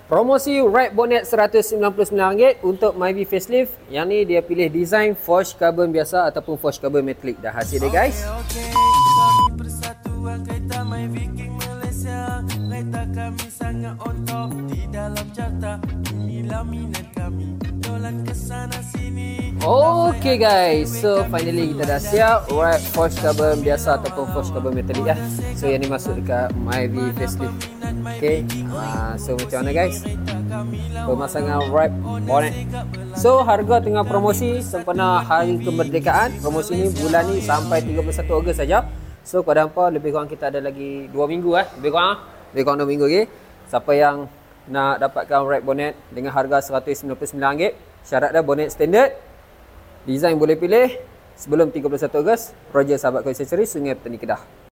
Promosi wrap bonnet RM199 untuk Myvi facelift. Yang ni dia pilih design forged carbon biasa ataupun forged carbon metallic. Dah hasil dia guys. Kami persatuan kereta Myvi King Malaysia. Kereta kami sangat on top di dalam carta. Inilah minat kami. Dolan kesana sini. Okay guys, so finally kita dah siap wrap forged carbon biasa ataupun forged carbon metallic lah. So yang ni masuk dekat Myvi facelift. Okay, so macam mana guys pemasangan wrap bonnet. So harga tengah promosi sempena hari kemerdekaan. Promosi ni bulan ni sampai 31 Ogos saja. So pada hampa lebih kurang kita ada lagi 2 minggu lebih kurang 2 minggu lagi. Siapa yang nak dapatkan wrap bonnet dengan harga RM199, syarat dia bonnet standard, design boleh pilih sebelum 31 Ogos. Roger, sahabat Accessories, Sungai Petani Kedah.